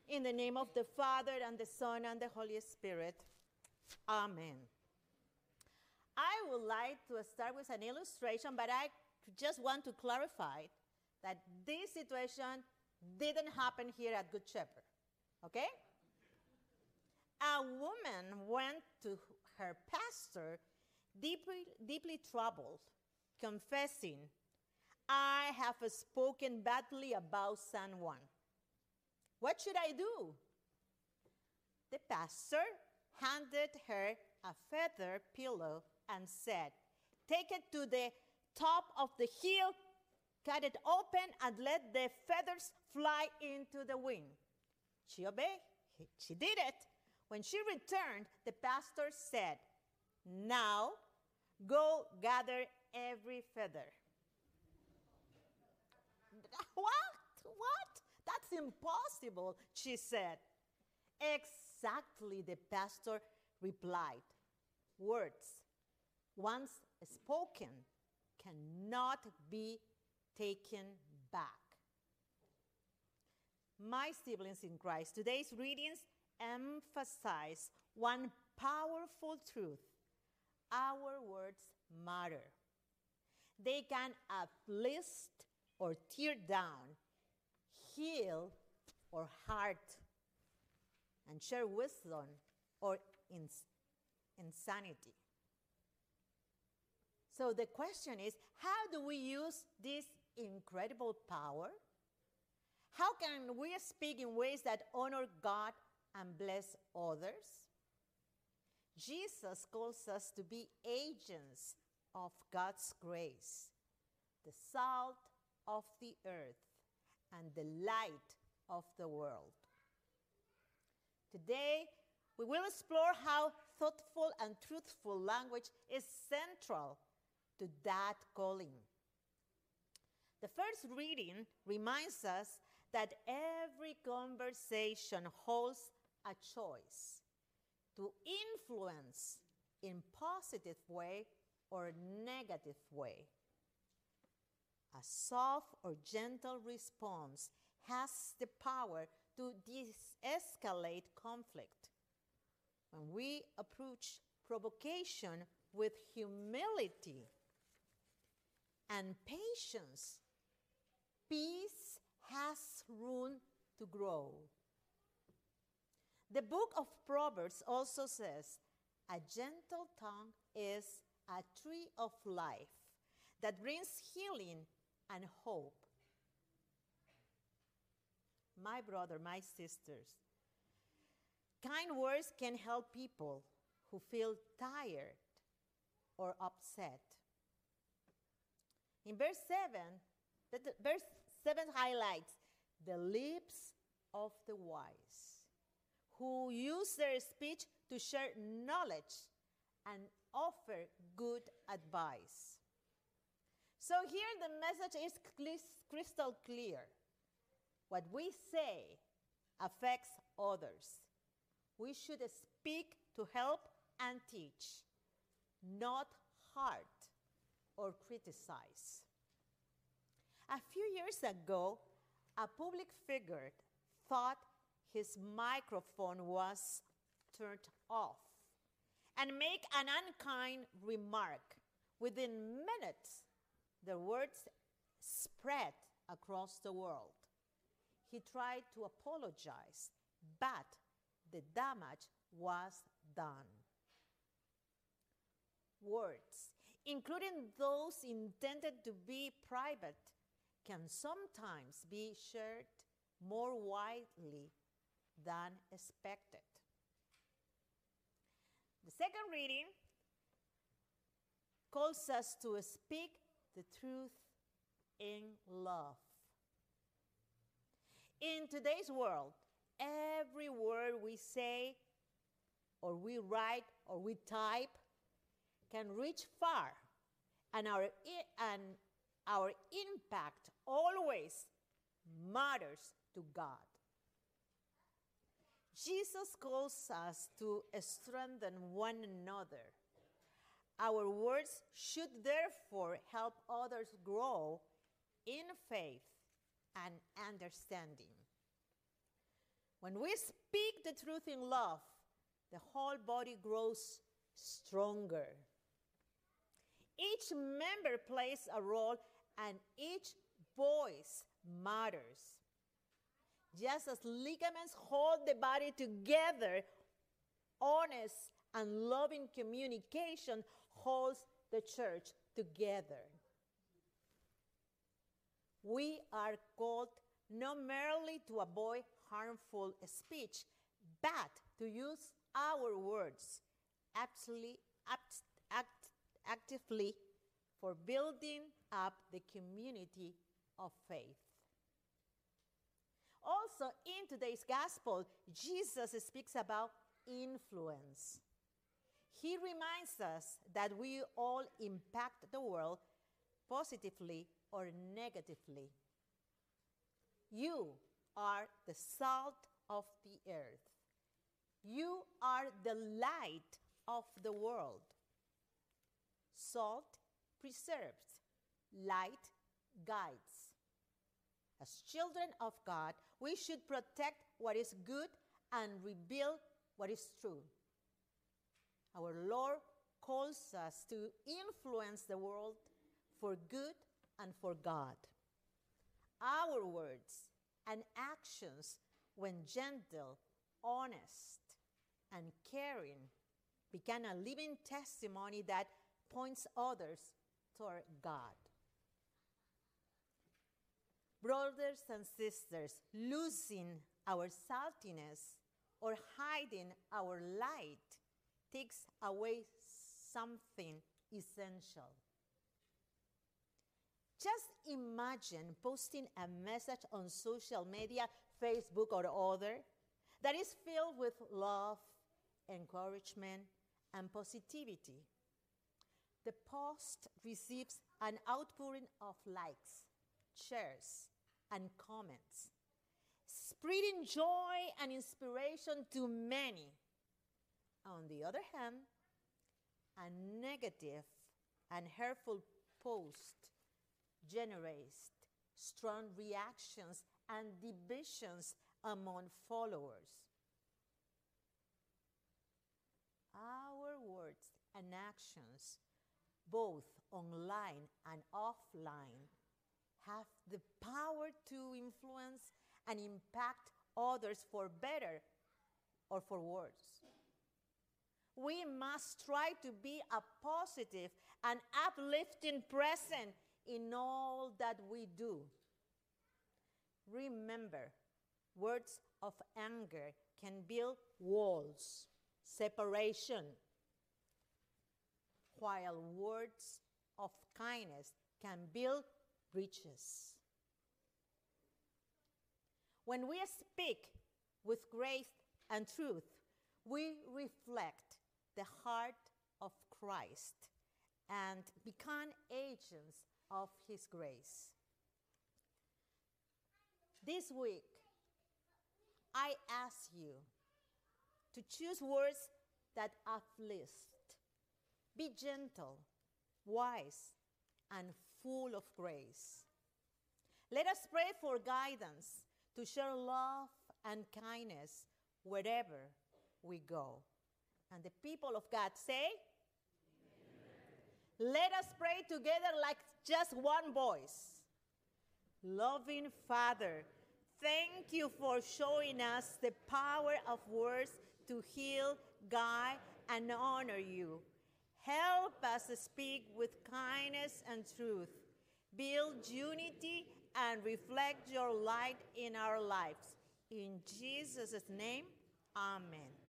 In the name of the Father, and the Son, and the Holy Spirit. Amen. I would like to start with an illustration, but I just want to clarify that this situation didn't happen here at Good Shepherd, okay? A woman went to her pastor deeply troubled, confessing, "I have spoken badly about someone. What should I do?" The pastor handed her a feather pillow and said, "Take it to the top of the hill, cut it open, and let the feathers fly into the wind." She obeyed. She did it. When she returned, the pastor said, "Now go gather every feather." What? That's impossible, she said. Exactly, the pastor replied. Words, once spoken, cannot be taken back. My siblings in Christ, today's readings emphasize one powerful truth. Our words matter. They can uplift or tear down, heal or hurt, and share wisdom or insanity. So the question is, how do we use this incredible power? How can we speak in ways that honor God and bless others? Jesus calls us to be agents of God's grace, the salt of the earth, and the light of the world. Today, we will explore how thoughtful and truthful language is central to that calling. The first reading reminds us that every conversation holds a choice to influence in positive way or negative way. A soft or gentle response has the power to de-escalate conflict. When we approach provocation with humility and patience, peace has room to grow. The book of Proverbs also says, "A gentle tongue is a tree of life that brings healing and hope." My brother, my sisters, kind words can help people who feel tired or upset. In verse 7, verse 7 highlights the lips of the wise, who use their speech to share knowledge and offer good advice. So here the message is crystal clear. What we say affects others. We should speak to help and teach, not hurt or criticize. A few years ago, a public figure thought his microphone was turned off and made an unkind remark. Within minutes, the words spread across the world. He tried to apologize, but the damage was done. Words, including those intended to be private, can sometimes be shared more widely than expected. The second reading calls us to speak the truth in love. In today's world, every word we say or we write or we type can reach far, and our impact always matters to God. Jesus calls us to strengthen one another. Our words should therefore help others grow in faith and understanding. When we speak the truth in love, the whole body grows stronger. Each member plays a role, and each voice matters. Just as ligaments hold the body together, honest and loving communication holds the church together. We are called not merely to avoid harmful speech, but to use our words actively for building up the community of faith. Also, in today's gospel, Jesus speaks about influence. He reminds us that we all impact the world positively or negatively. You are the salt of the earth. You are the light of the world. Salt preserves, light guides. As children of God, we should protect what is good and rebuild what is true. Our Lord calls us to influence the world for good and for God. Our words and actions, when gentle, honest, and caring, become a living testimony that points others toward God. Brothers and sisters, losing our saltiness or hiding our light takes away something essential. Just imagine posting a message on social media, Facebook or other, that is filled with love, encouragement, and positivity. The post receives an outpouring of likes, shares, and comments, spreading joy and inspiration to many. On the other hand, a negative and hurtful post generates strong reactions and divisions among followers. Our words and actions, both online and offline, have the power to influence and impact others for better or for worse. We must try to be a positive and uplifting presence in all that we do. Remember, words of anger can build walls, separation, while words of kindness can build bridges. When we speak with grace and truth, we reflect the heart of Christ and become agents of His grace. This week, I ask you to choose words that uplift. Be gentle, wise, and full of grace. Let us pray for guidance to share love and kindness wherever we go. And the people of God say, amen. Let us pray together like just one voice. Loving Father, thank you for showing us the power of words to heal, guide, and honor you. Help us speak with kindness and truth. Build unity and reflect your light in our lives. In Jesus' name, amen.